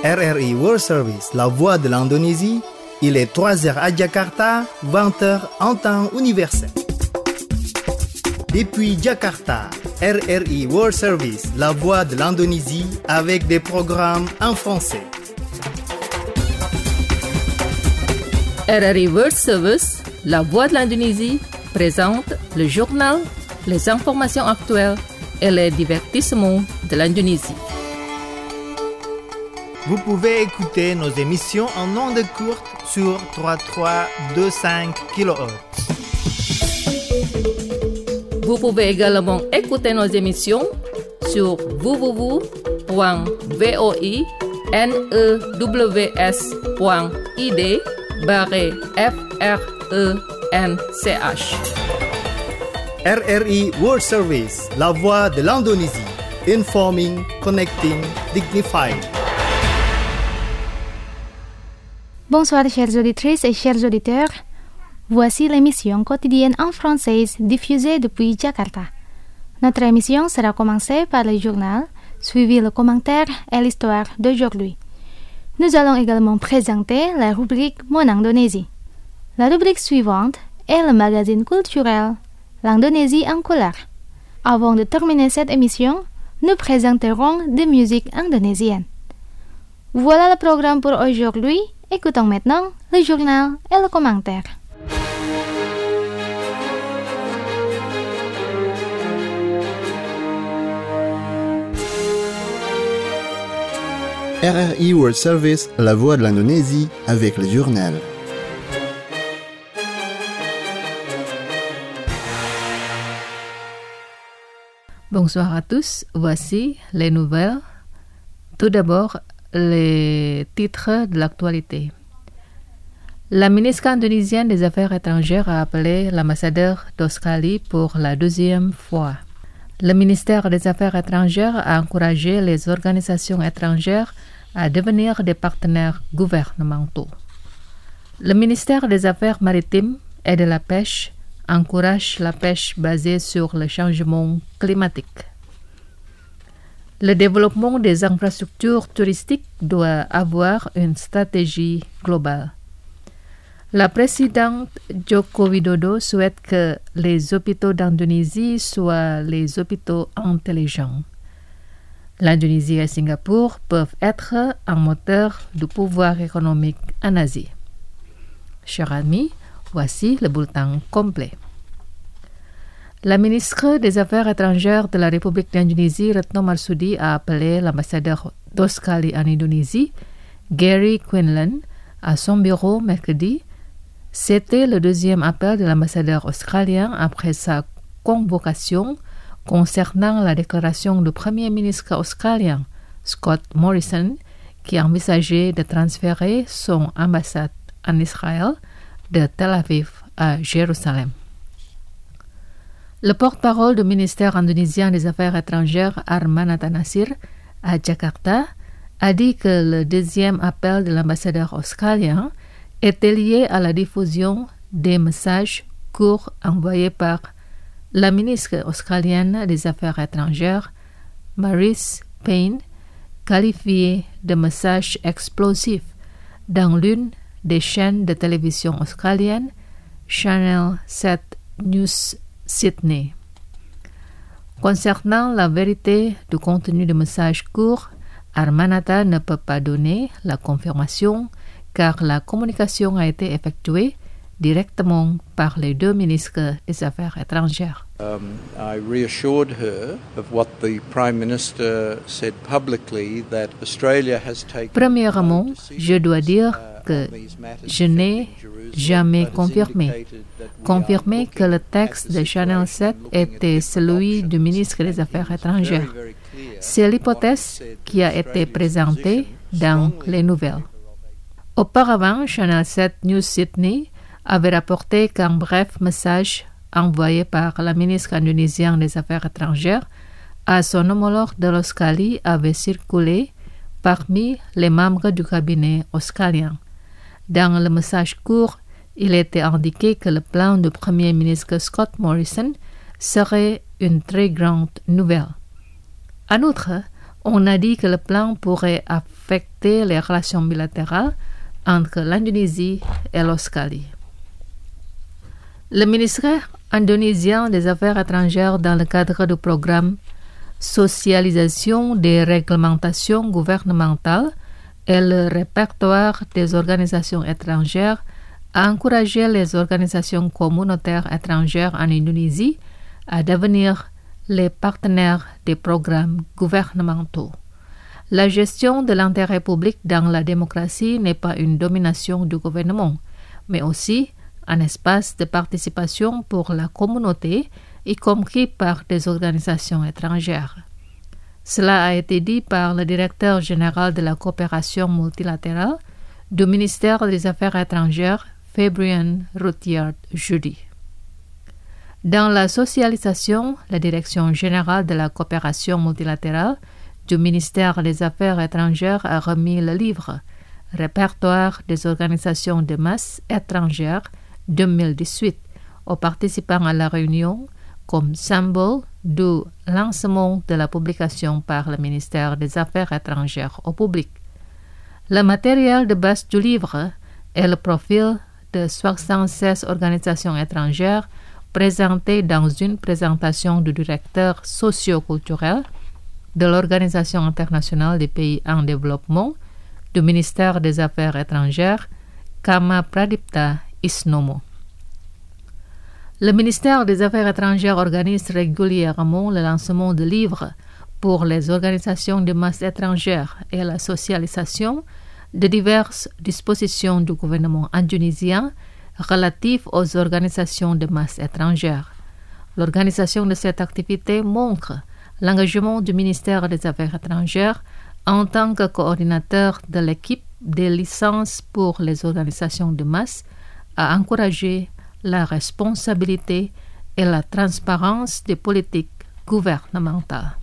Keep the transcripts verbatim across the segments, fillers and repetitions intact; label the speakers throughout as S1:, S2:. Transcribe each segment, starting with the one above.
S1: R R I World Service, la voix de l'Indonésie. Il est trois heures à Jakarta, vingt heures en temps universel. Depuis Jakarta, R R I World Service, la voix de l'Indonésie, avec des programmes en français.
S2: R R I World Service, la voix de l'Indonésie, présente le journal, les informations actuelles et les divertissements de l'Indonésie.
S1: Vous pouvez écouter nos émissions en ondes courtes sur trente-trois virgule vingt-cinq kilohertz.
S2: Vous pouvez également écouter nos émissions sur w w w point voinews point id barré f r e n c h.
S1: R R I World Service, la voix de l'Indonésie. Informing, connecting, dignified.
S3: Bonsoir chères auditrices et chers auditeurs. Voici l'émission quotidienne en français diffusée depuis Jakarta. Notre émission sera commencée par le journal, suivi le commentaire et l'histoire d'aujourd'hui. Nous allons également présenter la rubrique Mon Indonésie. La rubrique suivante est le magazine culturel L'Indonésie en couleur. Avant de terminer cette émission, nous présenterons des musiques indonésiennes. Voilà le programme pour aujourd'hui. Écoutons maintenant le journal et le commentaire.
S4: R R I World Service, la voix de l'Indonésie, avec le journal.
S2: Bonsoir à tous, voici les nouvelles. Tout d'abord, les titres de l'actualité. La ministre indonésienne des Affaires étrangères a appelé l'ambassadeur d'Australie pour la deuxième fois. Le ministère des Affaires étrangères a encouragé les organisations étrangères à devenir des partenaires gouvernementaux. Le ministère des Affaires maritimes et de la pêche encourage la pêche basée sur le changement climatique. Le développement des infrastructures touristiques doit avoir une stratégie globale. La présidente Joko Widodo souhaite que les hôpitaux d'Indonésie soient les hôpitaux intelligents. L'Indonésie et Singapour peuvent être un moteur du pouvoir économique en Asie. Chers amis, voici le bulletin complet. La ministre des Affaires étrangères de la République d'Indonésie, Retno Marsudi, a appelé l'ambassadeur d'Australie en Indonésie, Gary Quinlan, à son bureau mercredi. C'était le deuxième appel de l'ambassadeur australien après sa convocation concernant la déclaration du Premier ministre australien, Scott Morrison, qui envisageait de transférer son ambassade en Israël de Tel Aviv à Jérusalem. Le porte-parole du ministère indonésien des Affaires étrangères, Armanata Nasir, à Jakarta, a dit que le deuxième appel de l'ambassadeur australien était lié à la diffusion des messages courts envoyés par la ministre australienne des Affaires étrangères, Marise Payne, qualifiés de messages explosifs dans l'une des chaînes de télévision australiennes, Channel sept News Sydney. Concernant la vérité du contenu du message court, Armanata ne peut pas donner la confirmation car la communication a été effectuée directement par les deux ministres des Affaires étrangères.
S5: Um, I reassured her of what the Prime Minister said publicly that Australia has taken.
S2: Premièrement, je dois dire que je n'ai jamais confirmé. Confirmé que le texte de Channel sept était celui du ministre des Affaires étrangères. C'est l'hypothèse qui a été présentée dans les nouvelles. Auparavant, Channel sept News Sydney avait rapporté qu'un bref message envoyé par la ministre indonésienne des Affaires étrangères à son homologue de l'Australie avait circulé parmi les membres du cabinet australien. Dans le message court, il était indiqué que le plan du Premier ministre Scott Morrison serait une très grande nouvelle. En outre, On a dit que le plan pourrait affecter les relations bilatérales entre l'Indonésie et l'Australie. Le ministère indonésien des Affaires étrangères, dans le cadre du programme Socialisation des réglementations gouvernementales et le répertoire des organisations étrangères, a encouragé les organisations communautaires étrangères en Indonésie à devenir les partenaires des programmes gouvernementaux. La gestion de l'intérêt public dans la démocratie n'est pas une domination du gouvernement, mais aussi un espace de participation pour la communauté, y compris par des organisations étrangères. Cela a été dit par le directeur général de la coopération multilatérale du ministère des Affaires étrangères, Fabian Rutherford jeudi. Dans la socialisation, la direction générale de la coopération multilatérale du ministère des Affaires étrangères a remis le livre « Répertoire des organisations de masse étrangères deux mille dix-huit » aux participants à la réunion comme symbole du lancement de la publication par le ministère des Affaires étrangères au public. Le matériel de base du livre est le profil de soixante-seize organisations étrangères présentées dans une présentation du directeur socio-culturel de l'Organisation internationale des pays en développement du ministère des Affaires étrangères, Kama Pradipta Isnomo. Le ministère des Affaires étrangères organise régulièrement le lancement de livres pour les organisations de masse étrangères et la socialisation de diverses dispositions du gouvernement indonésien relatives aux organisations de masse étrangères. L'organisation de cette activité montre l'engagement du ministère des Affaires étrangères en tant que coordinateur de l'équipe des licences pour les organisations de masse à encourager la responsabilité et la transparence des politiques gouvernementales.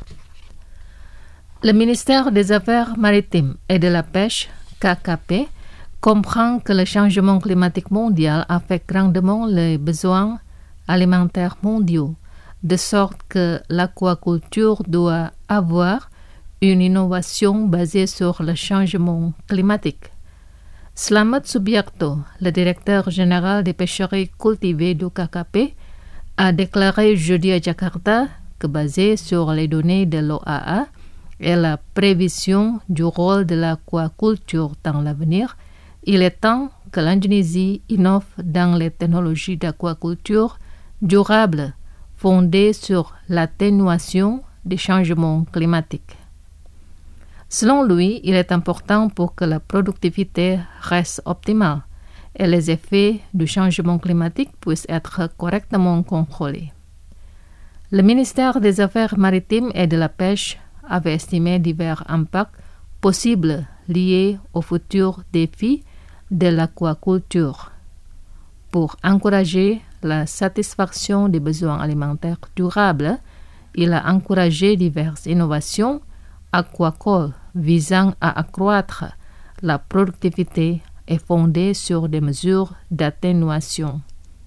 S2: Le ministère des Affaires maritimes et de la pêche, K K P, comprend que le changement climatique mondial affecte grandement les besoins alimentaires mondiaux, de sorte que l'aquaculture doit avoir une innovation basée sur le changement climatique. Slamet Subiakto, le directeur général des pêcheries cultivées du K K P, a déclaré jeudi à Jakarta que basé sur les données de l'O A A et la prévision du rôle de l'aquaculture dans l'avenir, il est temps que l'Indonésie innove dans les technologies d'aquaculture durables fondées sur l'atténuation des changements climatiques. Selon lui, il est important pour que la productivité reste optimale et les effets du changement climatique puissent être correctement contrôlés. Le ministère des Affaires maritimes et de la pêche avait estimé divers impacts possibles liés aux futurs défis de l'aquaculture. Pour encourager la satisfaction des besoins alimentaires durables, il a encouragé diverses innovations aquacoles visant à accroître la productivité et fondées sur des mesures d'atténuation.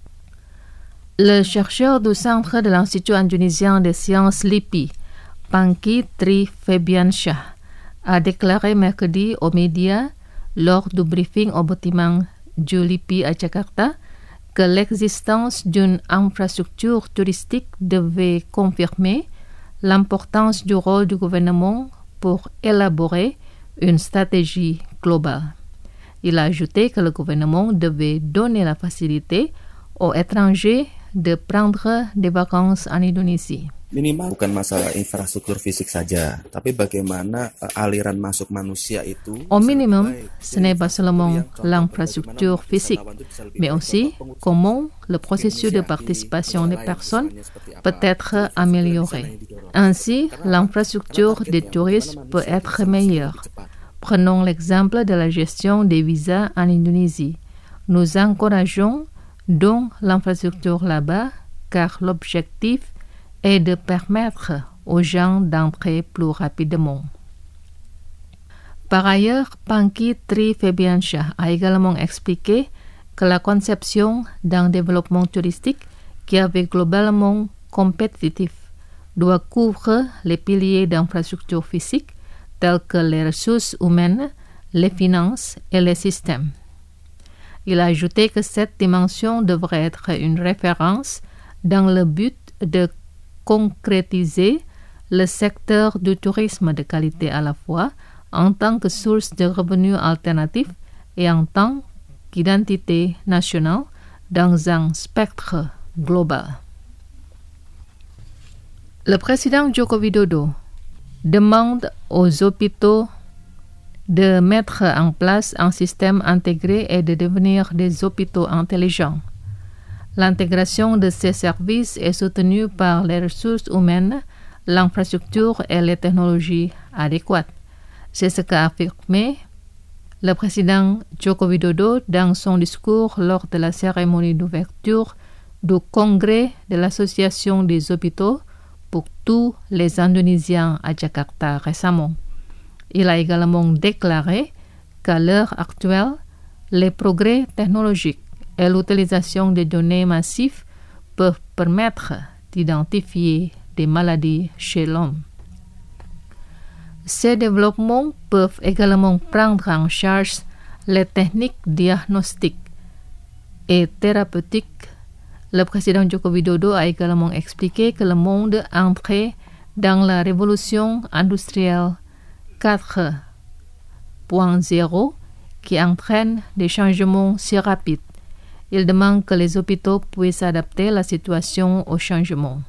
S2: Le chercheur du Centre de l'Institut indonésien des sciences L I P I, Pangky Tri Febiansyah, a déclaré mercredi aux médias lors du briefing au bâtiment du L I P I à Jakarta que l'existence d'une infrastructure touristique devait confirmer l'importance du rôle du gouvernement pour élaborer une stratégie globale. Il a ajouté que le gouvernement devait donner la facilité aux étrangers de prendre des vacances en Indonésie.
S6: Minimal bukan masalah infrastruktur fisik saja, tapi bagaimana uh, aliran masuk manusia itu.
S2: Au minimum, ce n'est pas seulement l'infrastructure physique, mais aussi comment le processus de participation des personnes peut être amélioré. Ainsi, l'infrastructure des touristes peut être meilleure. Prenons l'exemple de la gestion des visas en Indonésie. Nous encourageons donc l'infrastructure là-bas, car l'objectif est de permettre aux gens d'entrer plus rapidement. Par ailleurs, Pangky Tri Febiansyah a également expliqué que la conception d'un développement touristique qui est globalement compétitif doit couvrir les piliers d'infrastructures physiques tels que les ressources humaines, les finances et les systèmes. Il a ajouté que cette dimension devrait être une référence dans le but de concrétiser le secteur du tourisme de qualité à la fois en tant que source de revenus alternatifs et en tant qu'identité nationale dans un spectre global. Le président Joko Widodo demande aux hôpitaux de mettre en place un système intégré et de devenir des hôpitaux intelligents. L'intégration de ces services est soutenue par les ressources humaines, l'infrastructure et les technologies adéquates. C'est ce qu'a affirmé le président Joko Widodo dans son discours lors de la cérémonie d'ouverture du congrès de l'Association des hôpitaux pour tous les Indonésiens à Jakarta récemment. Il a également déclaré qu'à l'heure actuelle, les progrès technologiques et l'utilisation des données massives peuvent permettre d'identifier des maladies chez l'homme. Ces développements peuvent également prendre en charge les techniques diagnostiques et thérapeutiques. Le président Joko Widodo a également expliqué que le monde est entré dans la révolution industrielle quatre point zéro qui entraîne des changements si rapides. Il demande que les hôpitaux puissent adapter la situation au changement.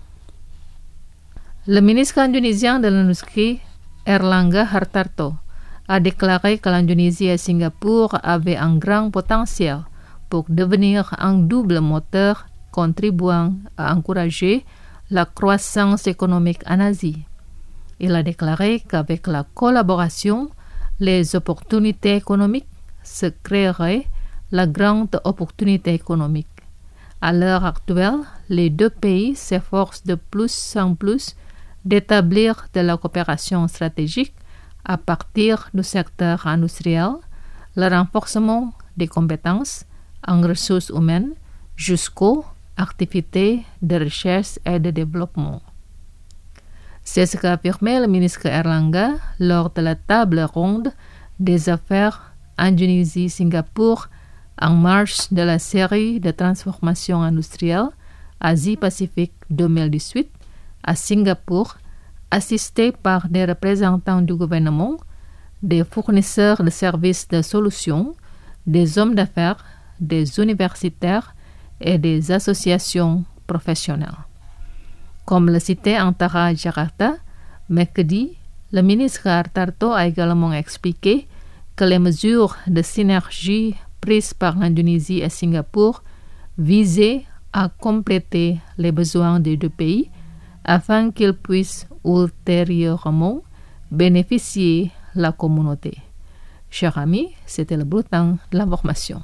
S2: Le ministre indonésien de l'Industrie, Airlangga Hartarto, a déclaré que l'Indonésie et Singapour avaient un grand potentiel pour devenir un double moteur contribuant à encourager la croissance économique en Asie. Il a déclaré qu'avec la collaboration, les opportunités économiques se créeraient la grande opportunité économique. À l'heure actuelle, les deux pays s'efforcent de plus en plus d'établir de la coopération stratégique à partir du secteur industriel, le renforcement des compétences en ressources humaines jusqu'aux activités de recherche et de développement. C'est ce qu'a affirmé le ministre Airlangga lors de la table ronde des affaires Indonésie-Singapour en marge de la série de transformation industrielle Asie-Pacifique deux mille dix-huit à Singapour, assisté par des représentants du gouvernement, des fournisseurs de services de solutions, des hommes d'affaires, des universitaires et des associations professionnelles. Comme le citait Antara Jakarta, mercredi, le ministre Hartarto a également expliqué que les mesures de synergie prises par l'Indonésie et Singapour visaient à compléter les besoins des deux pays afin qu'ils puissent ultérieurement bénéficier la communauté. Chers amis, c'était le bulletin de l'information.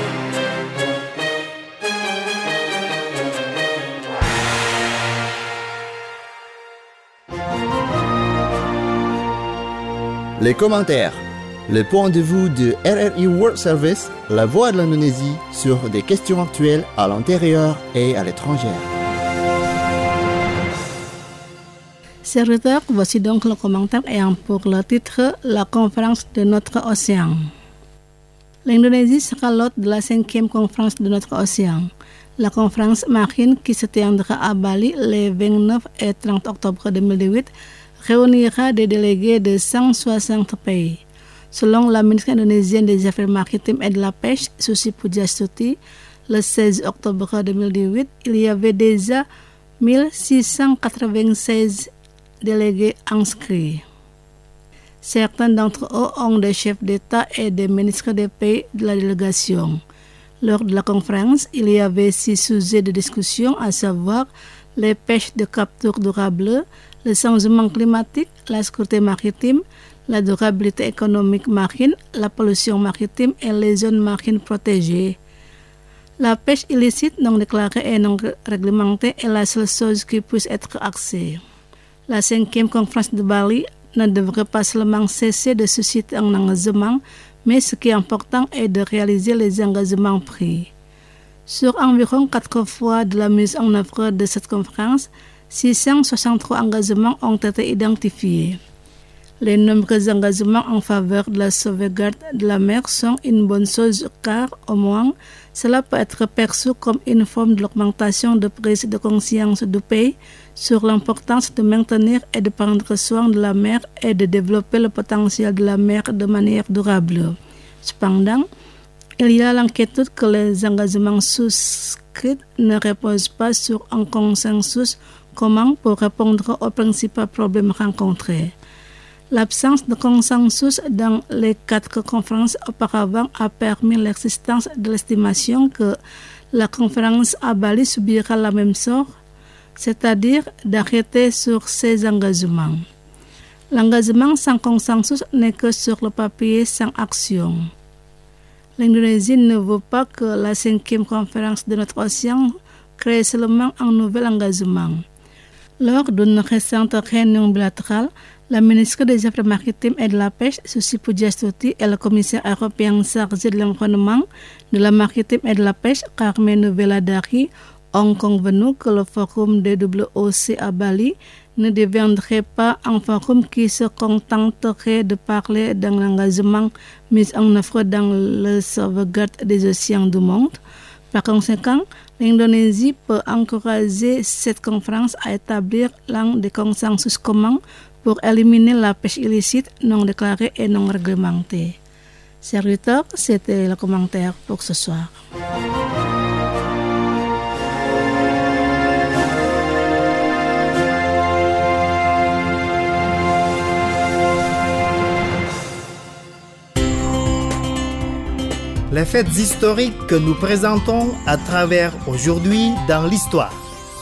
S4: Les commentaires. Le point de vue de R R I World Service, la voix de l'Indonésie sur des questions actuelles à l'intérieur et à l'étranger.
S7: Chers auditeurs, voici donc le commentaire ayant pour le titre « La conférence de notre océan ». L'Indonésie sera l'hôte de la cinquième conférence de notre océan. La conférence marine qui se tiendra à Bali les vingt-neuf et trente octobre deux mille dix-huit réunira des délégués de cent soixante pays. Selon la ministre indonésienne des Affaires maritimes et de la pêche, Susi Pujastuti, le seize octobre deux mille dix-huit, il y avait déjà mille six cent quatre-vingt-seize délégués inscrits. Certains d'entre eux ont des chefs d'État et des ministres des pays de la délégation. Lors de la conférence, il y avait six sujets de discussion, à savoir les pêches de capture durable, le changement climatique, la sécurité maritime, la durabilité économique marine, la pollution maritime et les zones marines protégées. La pêche illicite non déclarée et non réglementée est la seule chose qui puisse être axée. La cinquième conférence de Bali ne devrait pas seulement cesser de susciter un engagement, mais ce qui est important est de réaliser les engagements pris. Sur environ quatre fois de la mise en œuvre de cette conférence, six cent soixante-trois engagements ont été identifiés. Les nombreux engagements en faveur de la sauvegarde de la mer sont une bonne chose car, au moins, cela peut être perçu comme une forme de l'augmentation de prise de conscience du pays sur l'importance de maintenir et de prendre soin de la mer et de développer le potentiel de la mer de manière durable. Cependant, il y a l'inquiétude que les engagements souscrits ne reposent pas sur un consensus commun pour répondre aux principaux problèmes rencontrés. L'absence de consensus dans les quatre conférences auparavant a permis l'existence de l'estimation que la conférence à Bali subira la même sort, c'est-à-dire d'arrêter sur ses engagements. L'engagement sans consensus n'est que sur le papier sans action. L'Indonésie ne veut pas que la cinquième conférence de notre océan crée seulement un nouvel engagement. Lors d'une récente réunion bilatérale, la ministre des Affaires maritimes et de la Pêche, Susi Pujastuti, et le commissaire européen chargé de l'environnement, de la maritime et de la pêche, Carmenu Veladari, ont convenu que le forum des W O C à Bali ne deviendrait pas un forum qui se contenterait de parler d'un engagement mis en œuvre dans la sauvegarde des océans du monde. Par conséquent, l'Indonésie peut encourager cette conférence à établir l'un des consensus communs pour éliminer la pêche illicite non déclarée et non réglementée. Chers auditeurs, c'était le commentaire pour ce soir.
S1: Les faits historiques que nous présentons à travers aujourd'hui dans l'histoire.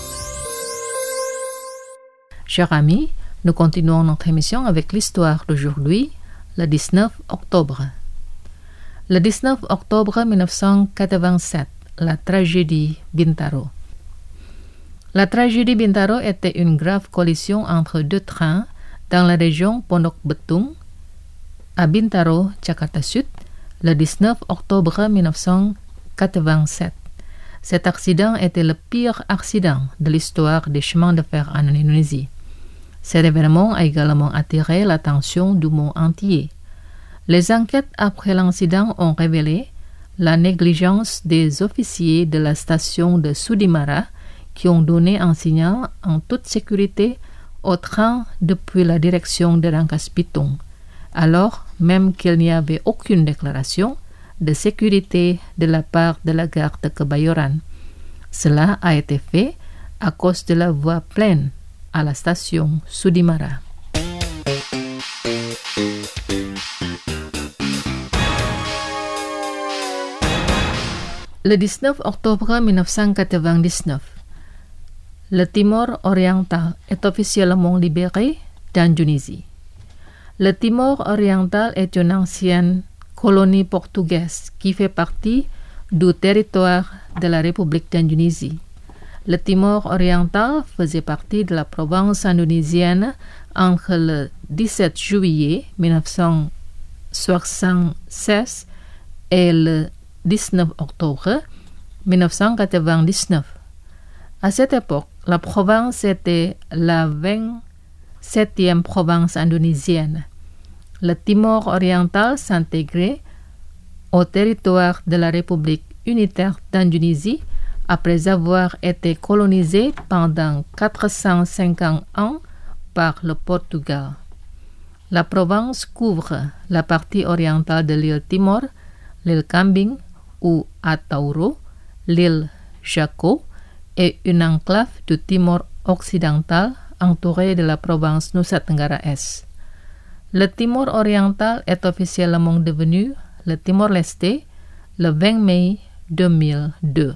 S2: Chers amis, nous continuons notre émission avec l'histoire d'aujourd'hui, le dix-neuf octobre. Le dix-neuf octobre mille neuf cent quatre-vingt-sept, la tragédie Bintaro. La tragédie Bintaro était une grave collision entre deux trains dans la région Pondok Betung, à Bintaro, Jakarta Sud, le dix-neuf octobre mille neuf cent quatre-vingt-sept. Cet accident était le pire accident de l'histoire des chemins de fer en Indonésie. Cet événement a également attiré l'attention du monde entier. Les enquêtes après l'incident ont révélé la négligence des officiers de la station de Sudimara qui ont donné un signal en toute sécurité au train depuis la direction de Rangkas Bitung, alors même qu'il n'y avait aucune déclaration de sécurité de la part de la gare de Kebayoran. Cela a été fait à cause de la voie pleine à la station Sudimara. Le dix-neuf octobre mille neuf cent quatre-vingt-dix-neuf, le Timor oriental est officiellement libéré d'Indonésie. Le Timor oriental est une ancienne colonie portugaise qui fait partie du territoire de la République d'Indonésie. Le Timor oriental faisait partie de la province indonésienne entre le dix-sept juillet mille neuf cent soixante-seize et le dix-neuf octobre mille neuf cent quatre-vingt-dix-neuf. À cette époque, la province était la vingt-septième province indonésienne. Le Timor oriental s'intégrait au territoire de la République unitaire d'Indonésie après avoir été colonisé pendant quatre cent cinquante ans par le Portugal. La province couvre la partie orientale de l'île Timor, l'île Kambing ou Atauro, l'île Jaco et une enclave du Timor occidental entourée de la province Nusa Tenggara Est. Le Timor oriental est officiellement devenu le Timor-Leste le vingt mai deux mille deux.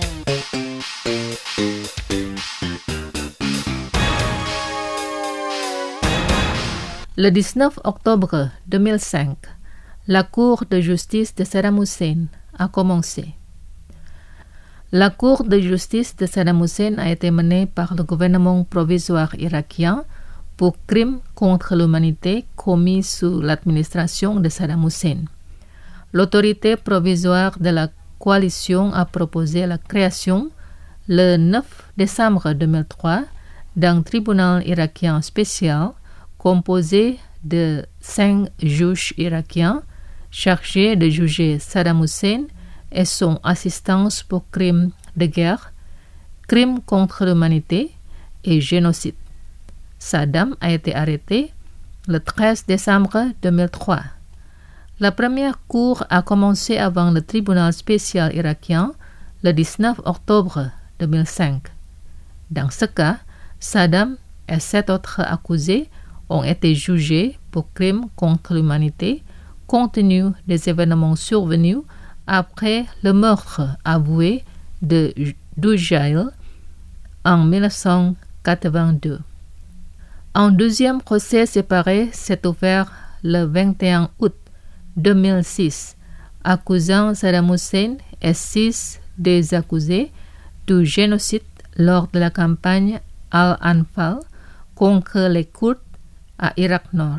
S2: Le dix-neuf octobre deux mille cinq, la Cour de justice de Saddam Hussein a commencé. La Cour de justice de Saddam Hussein a été menée par le gouvernement provisoire irakien pour crimes contre l'humanité commis sous l'administration de Saddam Hussein. L'autorité provisoire de la coalition a proposé la création, le neuf décembre deux mille trois, d'un tribunal irakien spécial composé de cinq juges irakiens chargés de juger Saddam Hussein et son assistance pour crimes de guerre, crimes contre l'humanité et génocide. Saddam a été arrêté le treize décembre deux mille trois. La première cour a commencé avant le tribunal spécial irakien le dix-neuf octobre deux mille cinq. Dans ce cas, Saddam et sept autres accusés ont été jugés pour crimes contre l'humanité compte tenu des événements survenus après le meurtre avoué de Doujail en dix-neuf cent quatre-vingt-deux. Un deuxième procès séparé s'est ouvert le vingt et un août deux mille six, accusant Saddam Hussein et six des accusés du génocide lors de la campagne Al-Anfal contre les Kurdes à Irak Nord.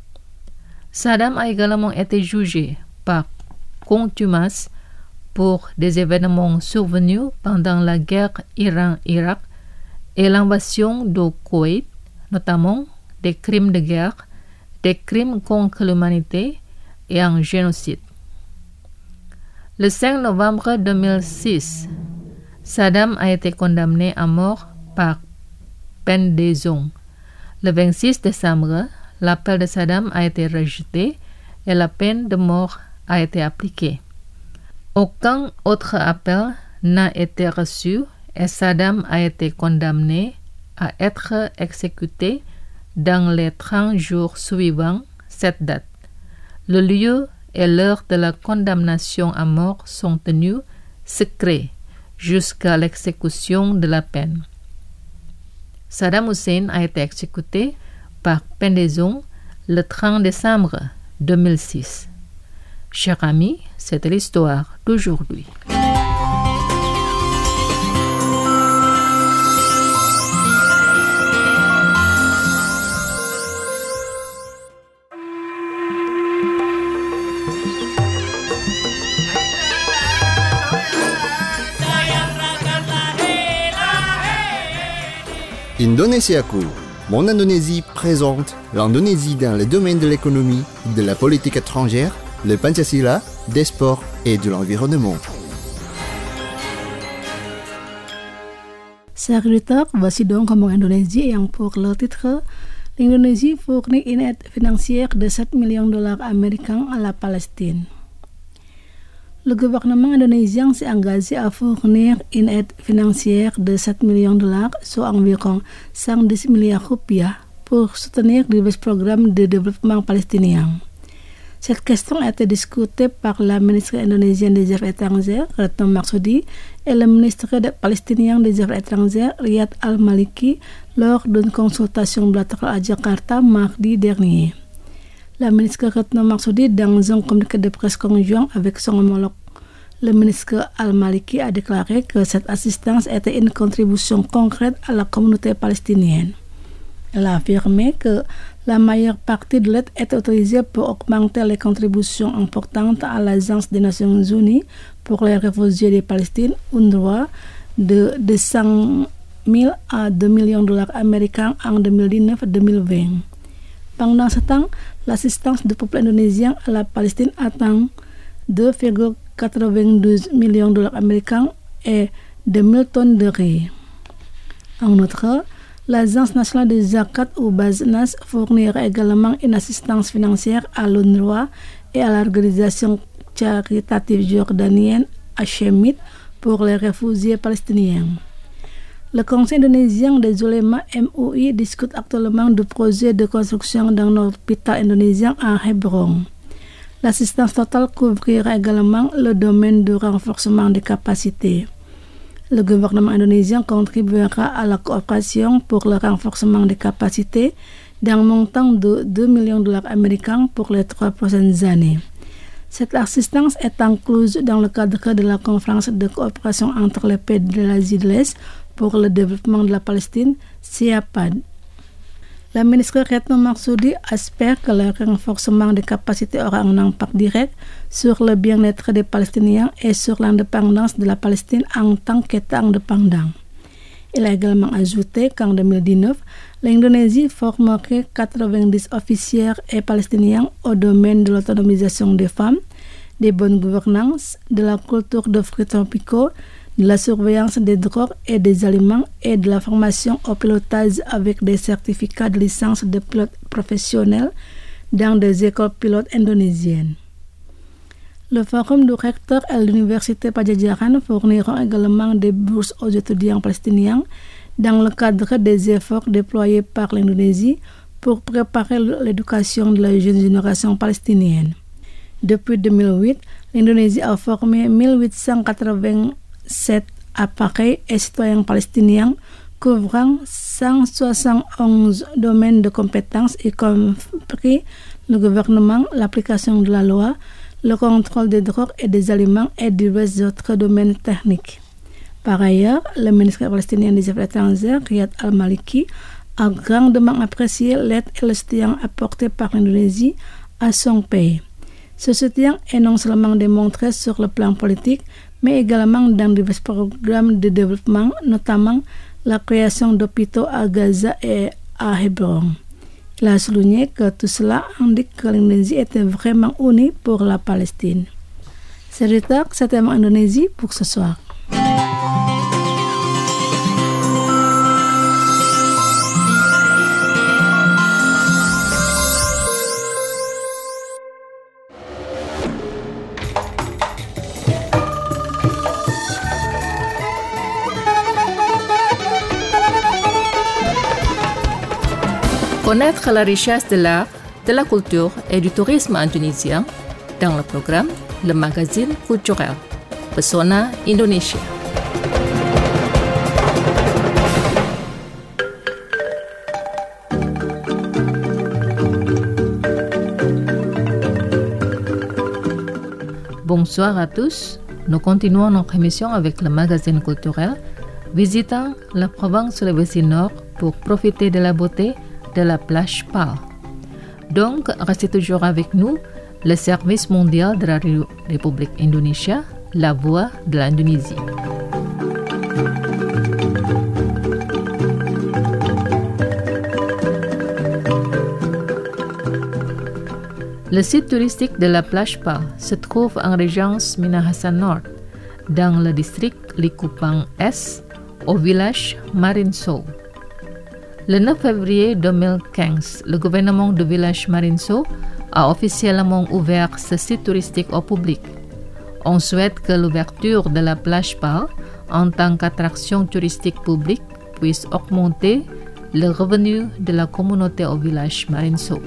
S2: Saddam a également été jugé par contumace pour des événements survenus pendant la guerre Iran-Irak et l'invasion du Koweït, notamment des crimes de guerre, des crimes contre l'humanité et un génocide. Le cinq novembre deux mille six, Saddam a été condamné à mort par pendaison. Le vingt-six décembre, l'appel de Saddam a été rejeté et la peine de mort a été appliquée. Aucun autre appel n'a été reçu et Saddam a été condamné à être exécuté dans les trente jours suivants cette date. Le lieu et l'heure de la condamnation à mort sont tenus secrets jusqu'à l'exécution de la peine. Saddam Hussein a été exécuté par pendaison le trente décembre deux mille six. Chers amis, c'était l'histoire d'aujourd'hui.
S4: Indonesiaku. Mon Indonésie présente l'Indonésie dans le domaine de l'économie, de la politique étrangère, le Pancasila, des sports et de l'environnement.
S7: Chers auditeurs, voici donc mon Indonésie ayant pour le titre l'Indonésie fournit une aide financière de sept millions de dollars américains à la Palestine. Le gouvernement indonésien s'est engagé à fournir une aide financière de sept millions de dollars, soit environ cent dix milliards rupiah, pour soutenir divers programmes de développement palestinien. Cette question a été discutée par la ministre indonésienne des Affaires étrangères, Retno Marsudi, et le ministre palestinien des Affaires étrangères, Riyad Al-Maliki, lors d'une consultation bilatérale à Jakarta mardi dernier. La ministre Retno Marsudi, dans un communiqué de presse conjoint avec son homologue, le ministre Al-Maliki a déclaré que cette assistance était une contribution concrète à la communauté palestinienne. Elle a affirmé que la majeure partie de l'aide est utilisée pour augmenter les contributions importantes à l'Agence des Nations Unies pour les réfugiés de Palestine, UNRWA, de deux cent mille à deux millions de dollars américains en deux mille dix-neuf deux mille vingt. Pendant ce temps, l'assistance du peuple indonésien à la Palestine atteint deux virgule quatre-vingt-douze millions de dollars américains et deux mille tonnes de riz. En outre, l'Agence nationale de Zakat ou Basnas fournira également une assistance financière à l'UNRWA et à l'organisation caritative jordanienne Hashemit pour les réfugiés palestiniens. Le Conseil indonésien des oulémas M O I discute actuellement du projet de construction d'un hôpital indonésien à Hebron. L'assistance totale couvrira également le domaine du renforcement des capacités. Le gouvernement indonésien contribuera à la coopération pour le renforcement des capacités d'un montant de deux millions de dollars américains pour les trois prochaines années. Cette assistance est incluse dans le cadre de la conférence de coopération entre les pays de l'Asie de l'Est pour le développement de la Palestine, SIAPAD. La ministre Retno Marsudi espère que le renforcement des capacités aura un impact direct sur le bien-être des Palestiniens et sur l'indépendance de la Palestine en tant qu'État indépendant. Il a également ajouté qu'en deux mille dix-neuf, l'Indonésie formerait quatre-vingt-dix officiers et palestiniens au domaine de l'autonomisation des femmes, des bonnes gouvernances, de la culture de fruits tropicaux, de la surveillance des drogues et des aliments et de la formation au pilotage avec des certificats de licence de pilote professionnel dans des écoles pilotes indonésiennes. Le forum du recteur et l'université Padjadjaran fourniront également des bourses aux étudiants palestiniens dans le cadre des efforts déployés par l'Indonésie pour préparer l'éducation de la jeune génération palestinienne. Depuis deux mille huit, l'Indonésie a formé mille huit cent quatre-vingt-sept appareils et citoyens palestiniens couvrant cent soixante et onze domaines de compétences, y compris le gouvernement, l'application de la loi, le contrôle des drogues et des aliments et divers autres domaines techniques. Par ailleurs, le ministère palestinien des Affaires étrangères, Riyad al-Maliki, a grandement apprécié l'aide et le soutien apporté par l'Indonésie à son pays. Ce soutien est non seulement démontré sur le plan politique, mais également dans divers programmes de développement, notamment la création d'hôpitaux à Gaza et à Hébron. Il a souligné que tout cela indique que l'Indonésie était vraiment unie pour la Palestine. C'est le talk, c'était mon Indonésie pour ce soir.
S2: Connaître la richesse de l'art, de la culture et du tourisme indonésien dans le programme Le Magazine Culturel Pesona Indonesia. Bonsoir à tous. Nous continuons notre émission avec le magazine culturel, visitant la province Sulawesi Nord pour profiter de la beauté de la plage Pal. Donc, restez toujours avec nous, le service mondial de la République Indonésia, la voix de l'Indonésie. Le site touristique de la plage Pal se trouve en Régence Minahasa Nord, dans le district Likupang Est, au village Marinso. Le neuf février deux mille quinze, le gouvernement du village Marinso a officiellement ouvert ce site touristique au public. On souhaite que l'ouverture de la plage Pal en tant qu'attraction touristique publique puisse augmenter le revenu de la communauté au village Marinso.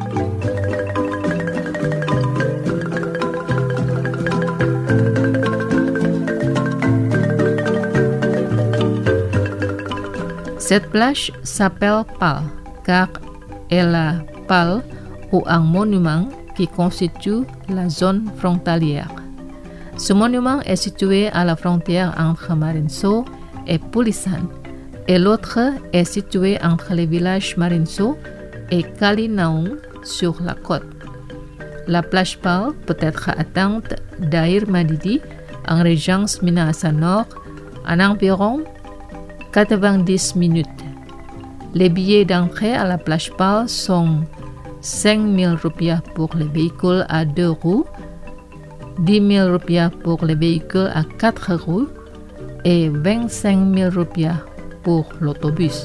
S2: Cette plage s'appelle Pal car elle a Pal ou un monument qui constitue la zone frontalière. Ce monument est situé à la frontière entre Marinso et Pulisan et l'autre est situé entre les villages Marinso et Kalinaung sur la côte. La plage Pal peut être atteinte d'Air Madidi en Régence Minahasa Nord en environ quatre-vingt-dix minutes. Les billets d'entrée à la plage Pal sont cinq mille rupiah pour les véhicules à deux roues, dix mille rupiah pour les véhicules à quatre roues et vingt-cinq mille rupiah pour l'autobus.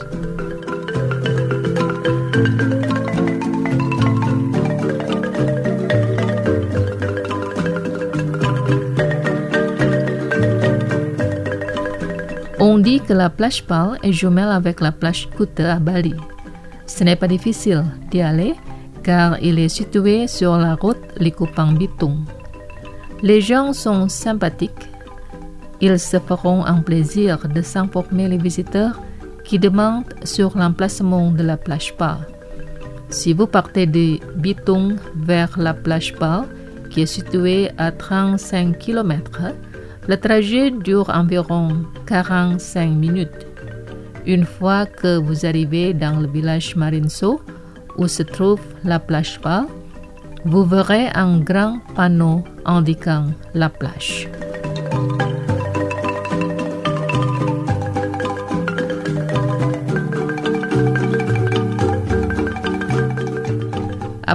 S2: On dit que la plage Pal est jumelle avec la plage Kuta à Bali. Ce n'est pas difficile d'y aller car il est situé sur la route Likupang-Bitung. Les gens sont sympathiques. Ils se feront un plaisir de s'informer les visiteurs qui demandent sur l'emplacement de la plage Pal. Si vous partez de Bitung vers la plage Pal, qui est située à trente-cinq kilomètres, le trajet dure environ quarante-cinq minutes. Une fois que vous arrivez dans le village Marinso, où se trouve la plage Pal, vous verrez un grand panneau indiquant la plage.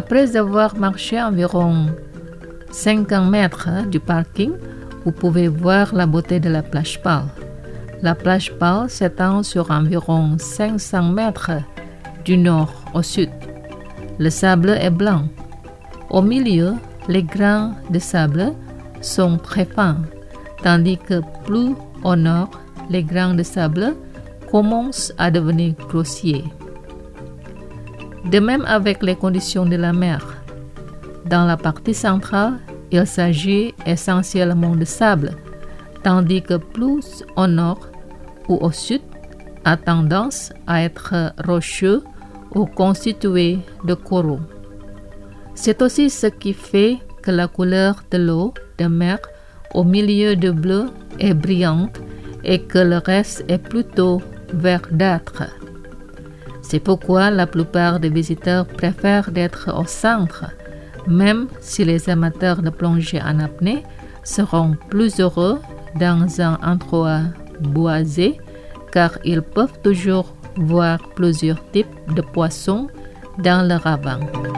S2: Après avoir marché environ cinquante mètres du parking, vous pouvez voir la beauté de la plage Pâle. La plage Pâle s'étend sur environ cinq cents mètres du nord au sud. Le sable est blanc. Au milieu, les grains de sable sont très fins, tandis que plus au nord, les grains de sable commencent à devenir grossiers. De même avec les conditions de la mer. Dans la partie centrale, il s'agit essentiellement de sable, tandis que plus au nord ou au sud a tendance à être rocheux ou constitué de coraux. C'est aussi ce qui fait que la couleur de l'eau de mer au milieu de bleu est brillante et que le reste est plutôt verdâtre. C'est pourquoi la plupart des visiteurs préfèrent d'être au centre, même si les amateurs de plongée en apnée seront plus heureux dans un endroit boisé, car ils peuvent toujours voir plusieurs types de poissons dans le ravin.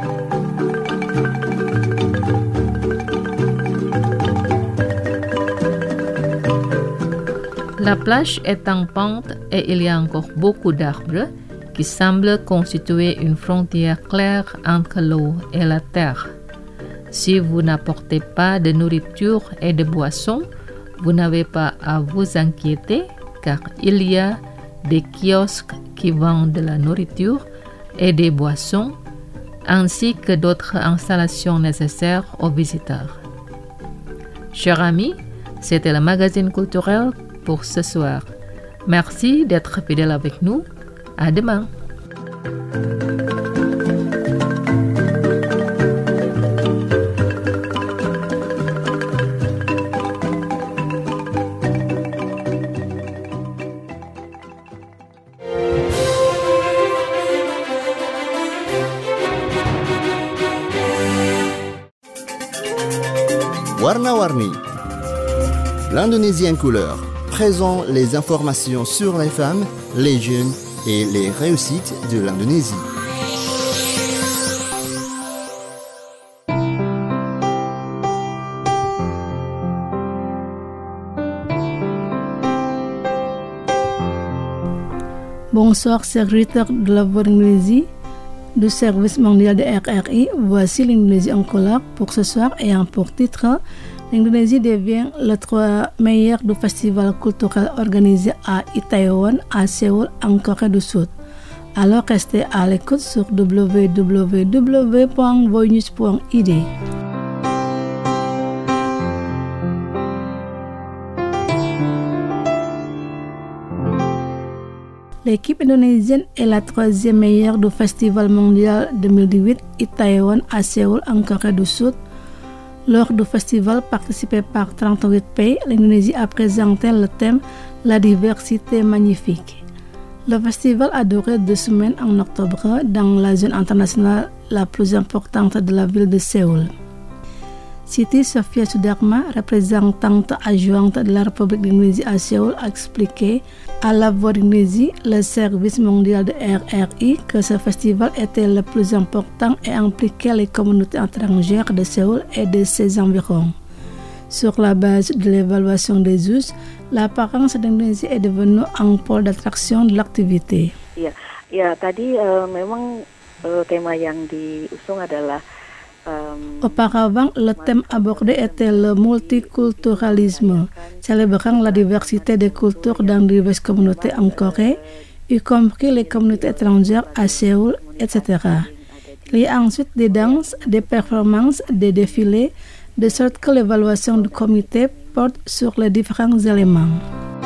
S2: La plage est en pente et il y a encore beaucoup d'arbres qui semblent constituer une frontière claire entre l'eau et la terre. Si vous n'apportez pas de nourriture et de boissons, vous n'avez pas à vous inquiéter car il y a des kiosques qui vendent de la nourriture et des boissons, ainsi que d'autres installations nécessaires aux visiteurs. Chers amis, c'était le magazine culturel pour ce soir. Merci d'être fidèles avec nous. À demain.
S4: Warna-Warni, l'Indonésie en couleur, présente les informations sur les femmes, les jeunes et les réussites de l'Indonésie.
S7: Bonsoir, serviteurs de la Voix d'Indonésie du service mondial de R R I. Voici l'Indonésie en couleur pour ce soir ayant pour titre l'Indonésie devient le troisième meilleur du festival culturel organisé à Itaewon, à Séoul, en Corée du Sud. Alors restez à l'écoute sur w w w point voinews point i d. L'équipe indonésienne est la troisième meilleure du Festival mondial deux mille dix-huit Itaewon à Séoul en Corée du Sud. Lors du festival participé par trente-huit pays, l'Indonésie a présenté le thème « La diversité magnifique ». Le festival a duré deux semaines en octobre dans la zone internationale la plus importante de la ville de Séoul. Siti Sofia Sudarma, représentante adjointe de la République d'Indonésie à Séoul, a expliqué à la Voix d'Indonésie, le service mondial de R R I, que ce festival était le plus important et impliquait les communautés étrangères de Séoul et de ses environs. Sur la base de l'évaluation des U S, l'apparence d'Indonésie est devenue un pôle d'attraction de l'activité.
S8: Ya, ya tadi uh, memang uh, tema yang diusung adalah
S7: Auparavant, le thème abordé était le multiculturalisme, célébrant la diversité des cultures dans diverses communautés en Corée, y compris les communautés étrangères à Séoul, et cetera. Il y a ensuite des danses, des performances, des défilés, de sorte que l'évaluation du comité porte sur les différents éléments.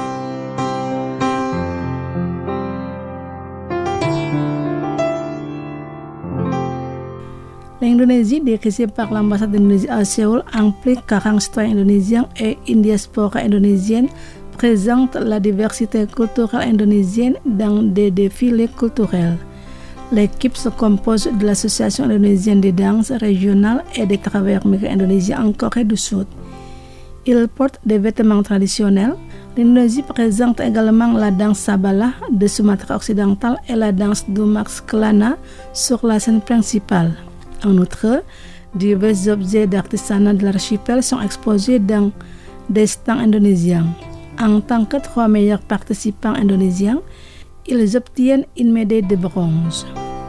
S7: L'Indonésie, dirigée par l'ambassade d'Indonésie à Séoul, implique quarante citoyens indonésiens et une diaspora indonésienne, présente la diversité culturelle indonésienne dans des défilés culturels. L'équipe se compose de l'Association indonésienne des danses régionales et des travailleurs migrants indonésiens en Corée du Sud. Ils portent des vêtements traditionnels. L'Indonésie présente également la danse Sabala de Sumatra occidental et la danse du Max Kelana sur la scène principale. En outre, divers objets d'artisanat de l'archipel sont exposés dans des stands indonésiens. En tant que trois meilleurs participants indonésiens, ils obtiennent une médaille de bronze.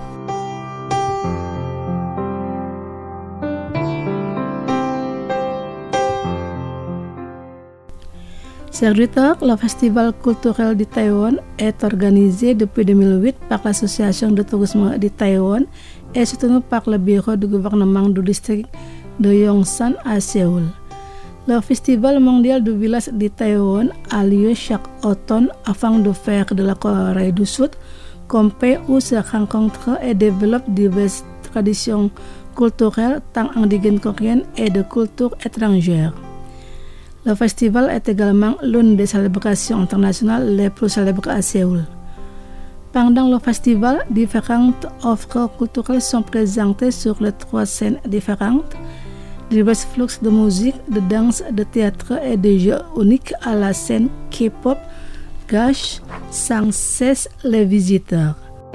S7: Chers auditeurs, le Festival culturel de Taïwan est organisé depuis deux mille huit par l'Association de tourisme de Taïwan et soutenu par le bureau du gouvernement du district de Yongsan à Séoul. Le Festival mondial du village de Taïwan a lieu chaque automne afin de faire de la Corée du Sud comme pays où se rencontrent et développent diverses traditions culturelles tant indigènes coréennes et de culture étrangère. Le festival est également l'une des célébrations internationales les plus célèbres à Séoul. Pendant le festival, différentes offres culturelles sont présentées sur les trois scènes différentes. Divers flux de musique, de danse, de théâtre et de jeux uniques à la scène K-pop gâchent sans cesse les visiteurs.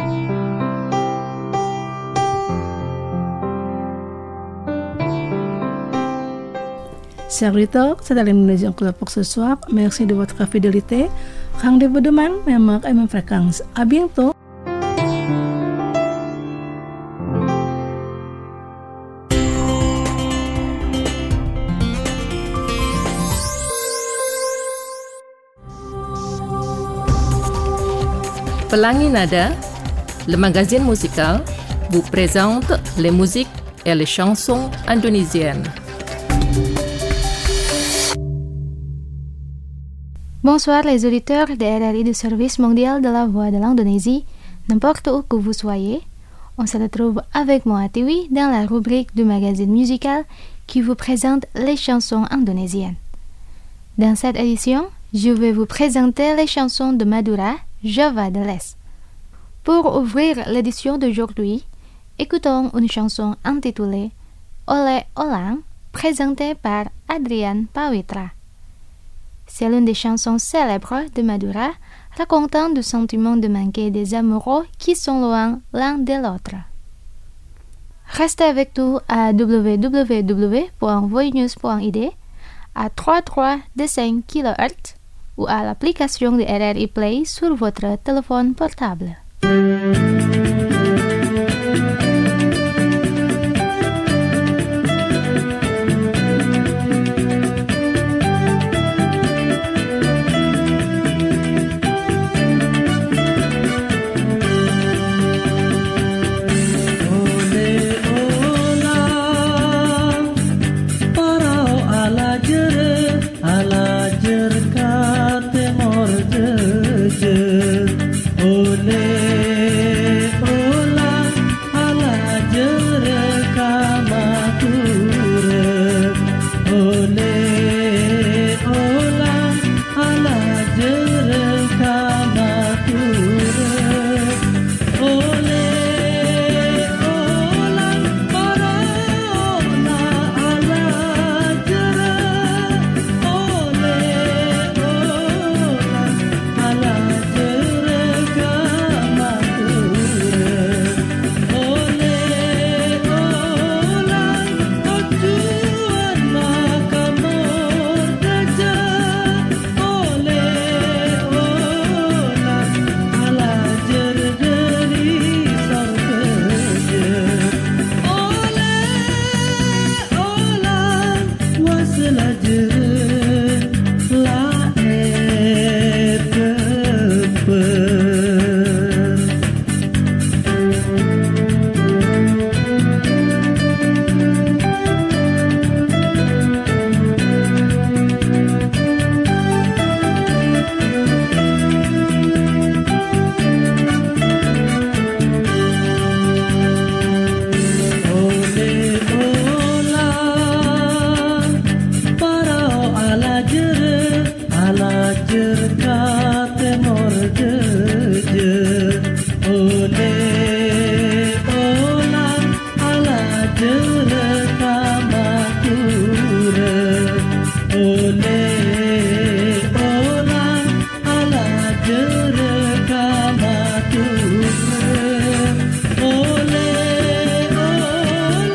S7: Chers auditeurs, c'est l'Indonésie Club pour ce soir. Merci de votre fidélité. Rendez-vous demain, même heure et même fréquence. À bientôt.
S2: Pelangi Nada, le magazine musical, vous présente les musiques et les chansons indonésiennes.
S3: Bonsoir les auditeurs de R R I du Service mondial de la voix de l'Indonésie, n'importe où que vous soyez. On se retrouve avec moi Tiwi dans la rubrique du magazine musical qui vous présente les chansons indonésiennes. Dans cette édition, je vais vous présenter les chansons de Madura, Java de l'Est. Pour ouvrir l'édition d'aujourd'hui, écoutons une chanson intitulée Oleh Olang, présentée par Adrian Pawitra. C'est l'une des chansons célèbres de Madura, racontant du sentiment de manquer des amoureux qui sont loin l'un de l'autre. Restez avec nous à w w w point voinews point i d, à trente-trois virgule cinq kilohertz ou à l'application de R R I Play sur votre téléphone portable.
S9: Ole, ole,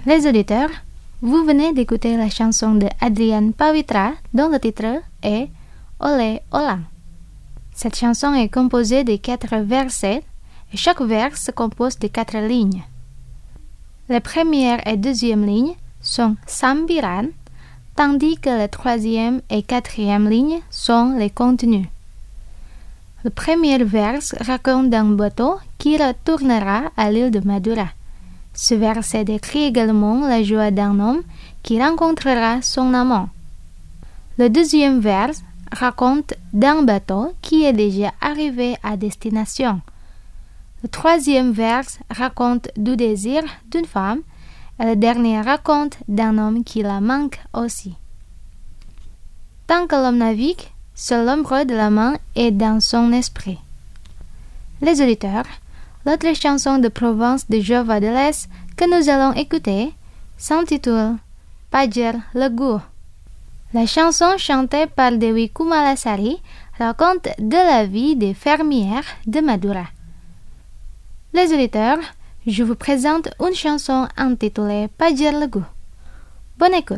S3: Les auditeurs, vous venez d'écouter la chanson de Adrian Pawitra dont le titre est Olé Olang. Cette chanson est composée de quatre versets et chaque vers se compose de quatre lignes. Les premières et deuxième lignes sont sambiran, tandis que les troisième et quatrième lignes sont les contenus. Le premier vers raconte d'un bateau qui retournera à l'île de Madura. Ce verset décrit également la joie d'un homme qui rencontrera son amant. Le deuxième vers raconte d'un bateau qui est déjà arrivé à destination. Le troisième vers raconte du désir d'une femme et le dernier raconte d'un homme qui la manque aussi. Tant que l'homme navigue, seul l'ombre de la main est dans son esprit. Les auditeurs, l'autre chanson de Provence de Java de l'Est que nous allons écouter s'intitule Pajar Lagu. La chanson chantée par Dewi Kumalasari raconte de la vie des fermières de Madura. Les auditeurs, je vous présente une chanson intitulée Pajar Lagu. Bonne écoute.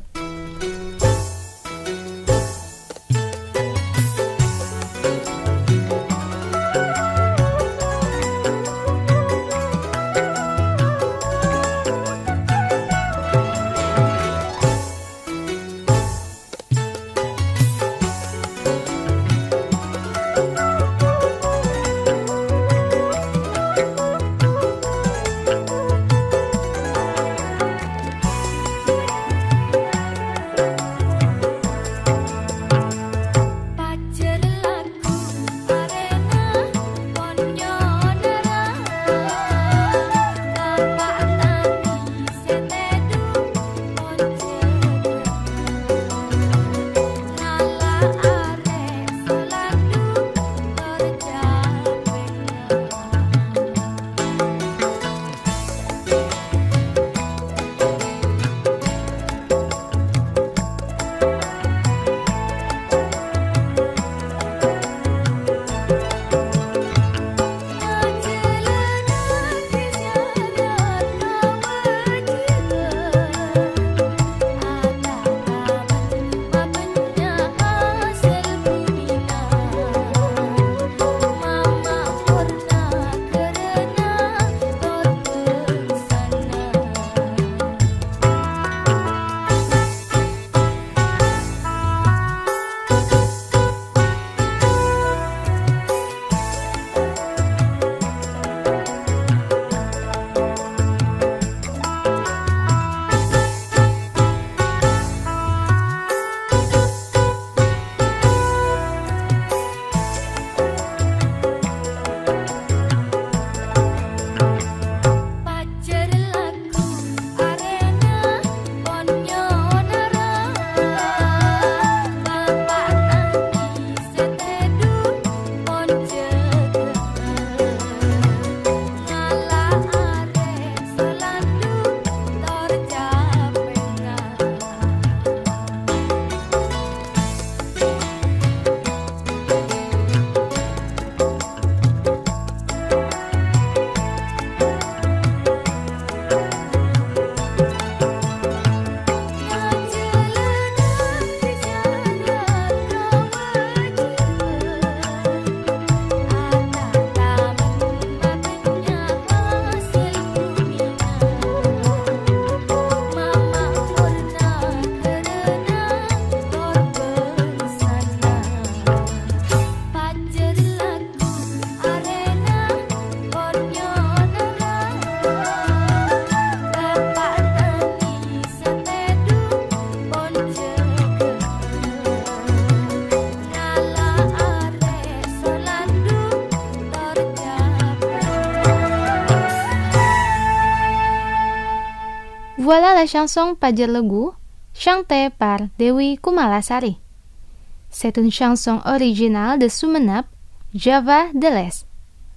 S3: Voilà la chanson Pajar Lagu, chantée par Dewi Kumalasari. C'est une chanson originale de Sumeneb, Java de l'Est.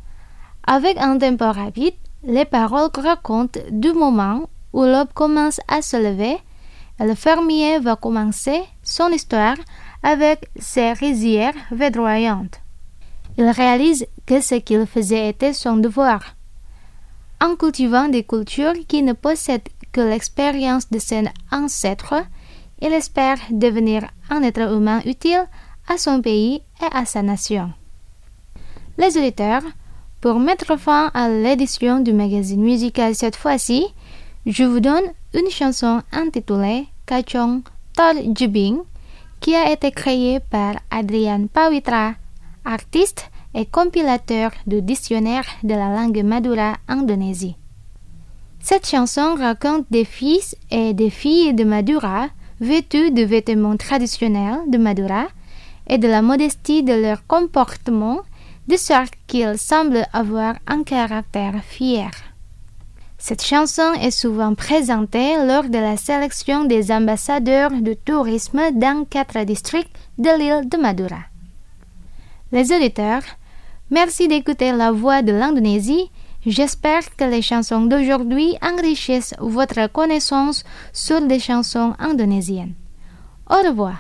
S3: Avec un tempo rapide, les paroles racontent du moment où l'aube commence à se lever et le fermier va commencer son histoire avec ses rizières verdoyantes. Il réalise que ce qu'il faisait était son devoir. En cultivant des cultures qui ne possèdent que l'expérience de ses ancêtres, il espère devenir un être humain utile à son pays et à sa nation. Les auditeurs, pour mettre fin à l'édition du magazine musical cette fois-ci, je vous donne une chanson intitulée Kacong Tol Jebing, qui a été créée par Adrian Pawitra, artiste et compilateur du dictionnaire de la langue Madura Indonésie. Cette chanson raconte des fils et des filles de Madura vêtus de vêtements traditionnels de Madura et de la modestie de leur comportement, de sorte qu'ils semblent avoir un caractère fier. Cette chanson est souvent présentée lors de la sélection des ambassadeurs de tourisme dans quatre districts de l'île de Madura. Les auditeurs, merci d'écouter la voix de l'Indonésie. J'espère que les chansons d'aujourd'hui enrichissent votre connaissance sur les chansons indonésiennes. Au revoir.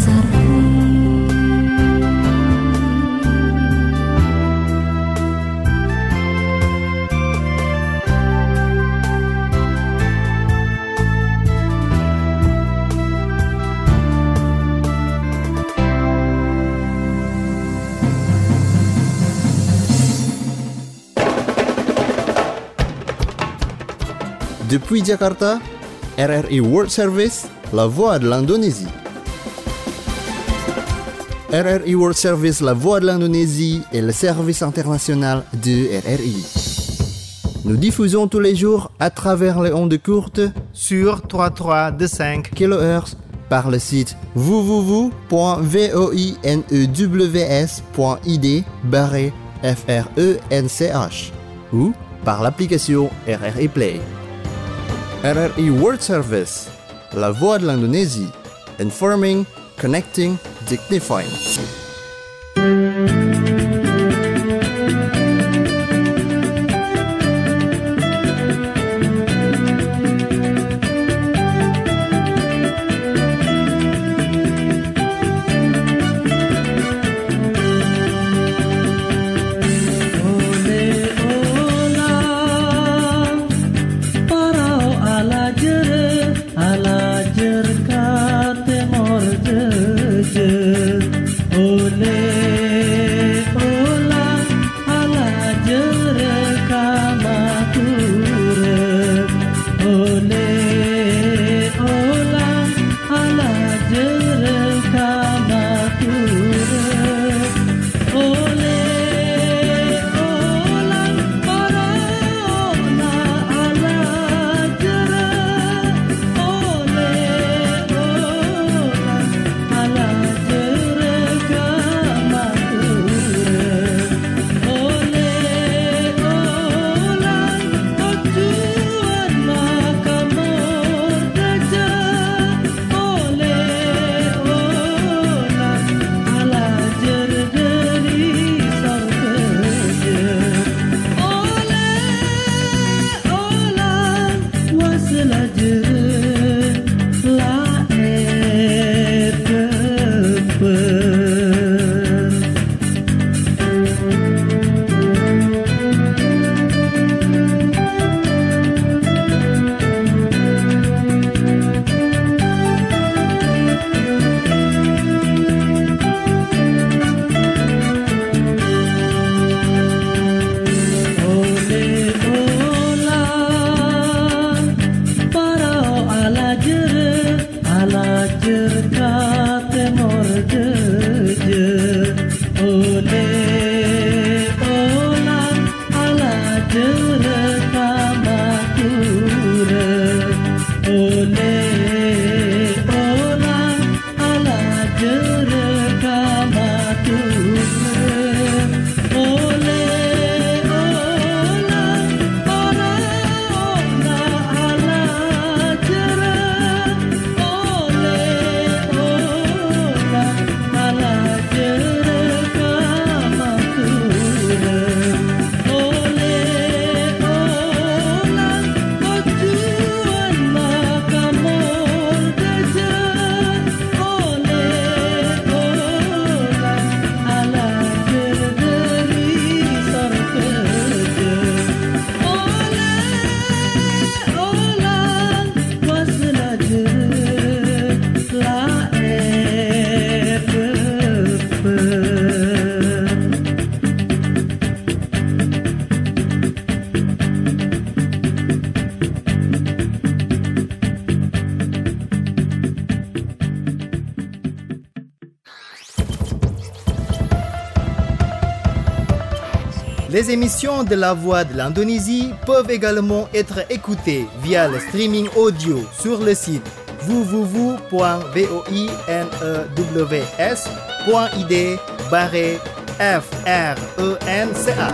S4: Depuis Jakarta, R R I World Service, la voix de l'Indonésie. R R I World Service, la voix de l'Indonésie est le service international de R R I. Nous diffusons tous les jours à travers les ondes courtes
S1: sur trois trois deux cinq
S4: kilohertz par le site w w w point voinews point i d barré F R E N C H ou par l'application R R I Play. R R I World Service, la voix de l'Indonésie, informing, connecting, dignifying.
S1: Les émissions de La Voix de l'Indonésie peuvent également être écoutées via le streaming audio sur le site w w w point voinews point i d barré F R E N C H.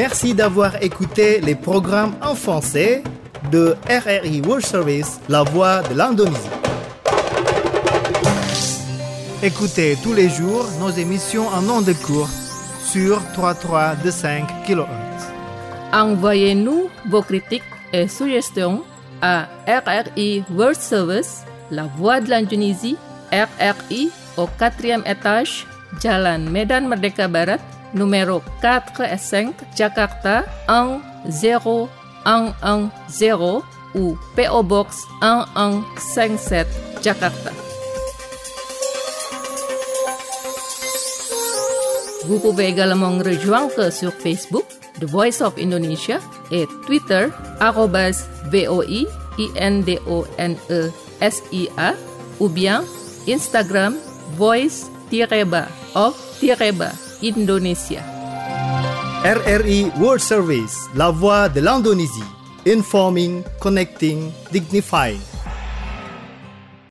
S1: Merci d'avoir écouté les programmes en français de R R I World Service, la voix de l'Indonésie. Écoutez tous les jours nos émissions en ondes courtes sur trois virgule trois deux cinq kilohertz.
S2: Envoyez-nous vos critiques et suggestions à R R I World Service, la voix de l'Indonésie, R R I au quatrième étage, Jalan Medan Merdeka Barat, numéro quatre et cinq, Jakarta un zéro un un zéro ou P O Box un un cinq sept, Jakarta. Vous pouvez également nous rejoindre sur Facebook, The Voice of Indonesia, et Twitter, arobase V O I I N D O N E S I A, ou bien Instagram, voice-ba of-ba Indonesia.
S1: R R I World Service, la voix de l'Indonésie. Informing, connecting, dignifying.